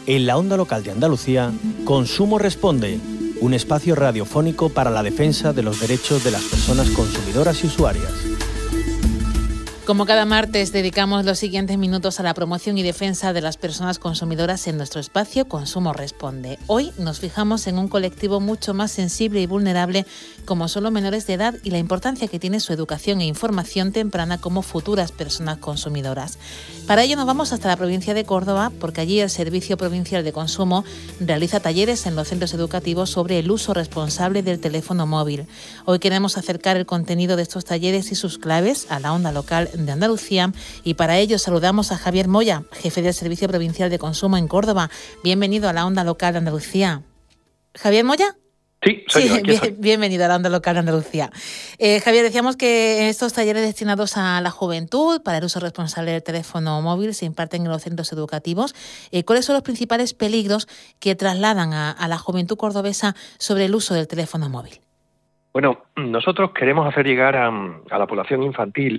En la onda local de Andalucía, Consumo Responde, un espacio radiofónico para la defensa de los derechos de las personas consumidoras y usuarias. Como cada martes, dedicamos los siguientes minutos a la promoción y defensa de las personas consumidoras en nuestro espacio Consumo Responde. Hoy nos fijamos en un colectivo mucho más sensible y vulnerable como son los menores de edad y la importancia que tiene su educación e información temprana como futuras personas consumidoras. Para ello nos vamos hasta la provincia de Córdoba, porque allí el Servicio Provincial de Consumo realiza talleres en los centros educativos sobre el uso responsable del teléfono móvil. Hoy queremos acercar el contenido de estos talleres y sus claves a la onda local de Andalucía, y para ello saludamos a Javier Moya, jefe del Servicio Provincial de Consumo en Córdoba. Bienvenido a la onda local de Andalucía. ¿Javier Moya? Sí, soy yo. Bienvenido a la onda local de Andalucía. Javier, decíamos que estos talleres destinados a la juventud para el uso responsable del teléfono móvil se imparten en los centros educativos. ¿Cuáles son los principales peligros que trasladan a la juventud cordobesa sobre el uso del teléfono móvil? Bueno, nosotros queremos hacer llegar a la población infantil,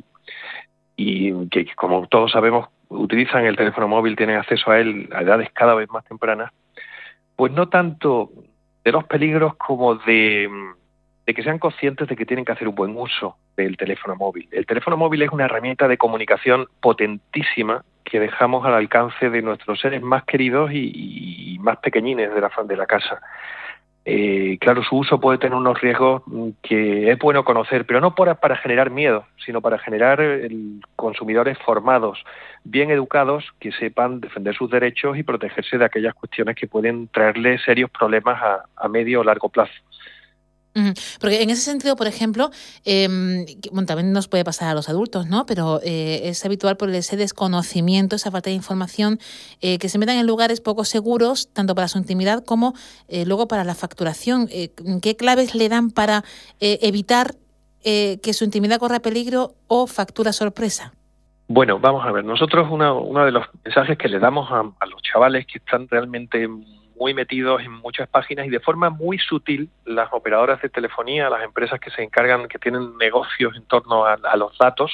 y que, como todos sabemos, utilizan el teléfono móvil, tienen acceso a él a edades cada vez más tempranas, pues no tanto de los peligros como de que sean conscientes de que tienen que hacer un buen uso del teléfono móvil. El teléfono móvil es una herramienta de comunicación potentísima que dejamos al alcance de nuestros seres más queridos y más pequeñines de la casa. Claro, su uso puede tener unos riesgos que es bueno conocer, pero no para generar miedo, sino para generar consumidores formados, bien educados, que sepan defender sus derechos y protegerse de aquellas cuestiones que pueden traerle serios problemas a medio o largo plazo. Porque en ese sentido, por ejemplo, también nos puede pasar a los adultos, ¿no? Pero es habitual por ese desconocimiento, esa falta de información, que se metan en lugares poco seguros, tanto para su intimidad como luego para la facturación. ¿Qué claves le dan para evitar que su intimidad corra peligro o factura sorpresa? Bueno, vamos a ver. Nosotros uno de los mensajes que le damos a los chavales que están realmente muy metidos en muchas páginas y de forma muy sutil, las operadoras de telefonía, las empresas que se encargan, que tienen negocios en torno a los datos,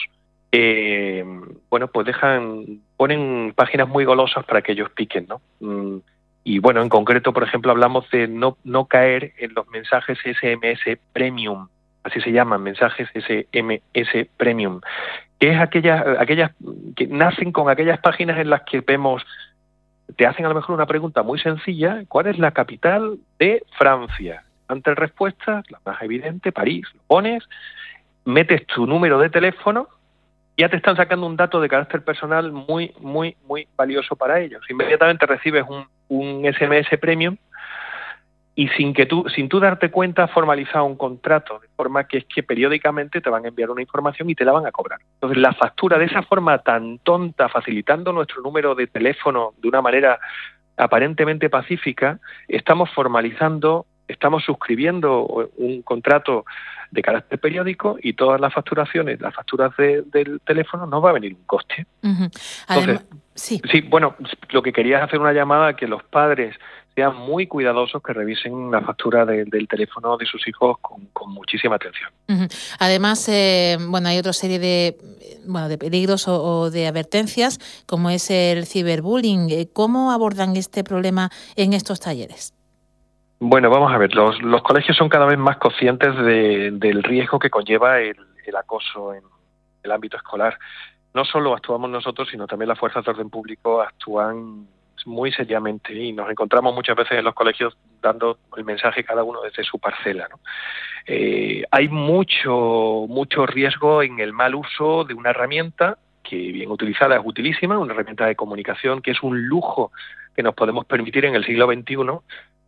pues ponen páginas muy golosas para que ellos piquen, ¿no? Y bueno, en concreto, por ejemplo, hablamos de no caer en los mensajes SMS Premium, así se llaman, mensajes SMS Premium, que es aquellas que nacen con aquellas páginas en las que vemos, te hacen a lo mejor una pregunta muy sencilla: ¿cuál es la capital de Francia? Ante respuesta, la más evidente, París. Lo pones, metes tu número de teléfono, ya te están sacando un dato de carácter personal muy, muy, muy valioso para ellos. Inmediatamente recibes un SMS Premium y sin tú darte cuenta, has formalizado un contrato, de forma que es que periódicamente te van a enviar una información y te la van a cobrar. Entonces, la factura, de esa forma tan tonta, facilitando nuestro número de teléfono de una manera aparentemente pacífica, estamos estamos suscribiendo un contrato de carácter periódico, y todas las facturas del teléfono nos va a venir un coste. Uh-huh. Entonces, sí, bueno, lo que quería es hacer una llamada a que los padres sean muy cuidadosos, que revisen la factura del teléfono de sus hijos con muchísima atención. Uh-huh. Además, hay otra serie de peligros o de advertencias, como es el ciberbullying. ¿Cómo abordan este problema en estos talleres? Bueno, vamos a ver, los colegios son cada vez más conscientes del riesgo que conlleva el acoso en el ámbito escolar. No solo actuamos nosotros, sino también las fuerzas de orden público actúan muy seriamente, y nos encontramos muchas veces en los colegios dando el mensaje cada uno desde su parcela, ¿no? Hay mucho riesgo en el mal uso de una herramienta que, bien utilizada, es utilísima, una herramienta de comunicación que es un lujo que nos podemos permitir en el siglo XXI,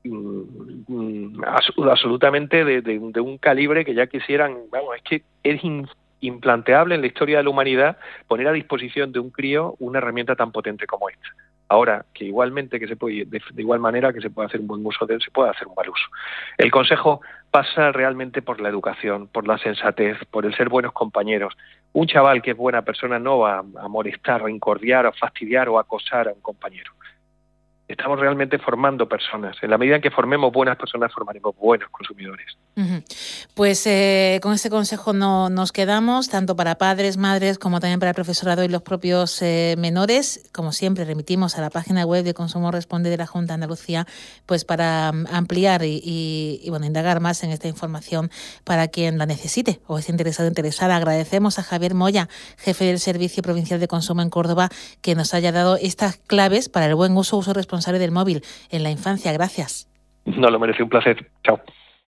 absolutamente de un calibre que ya quisieran, es que es implanteable en la historia de la humanidad poner a disposición de un crío una herramienta tan potente como esta. Ahora, que igualmente de igual manera que se puede hacer un buen uso de él, se puede hacer un mal uso. El consejo pasa realmente por la educación, por la sensatez, por el ser buenos compañeros. Un chaval que es buena persona no va a molestar, a incordiar, a fastidiar o a acosar a un compañero. Estamos realmente formando personas. En la medida en que formemos buenas personas, formaremos buenos consumidores. Pues con este consejo nos quedamos, tanto para padres, madres, como también para el profesorado y los propios menores. Como siempre, remitimos a la página web de Consumo Responde de la Junta de Andalucía, pues para ampliar y bueno, indagar más en esta información para quien la necesite o esté interesado o interesada. Agradecemos a Javier Moya, jefe del Servicio Provincial de Consumo en Córdoba, que nos haya dado estas claves para el buen uso responsable del móvil en la infancia. Gracias. No, lo merece, un placer. Chao.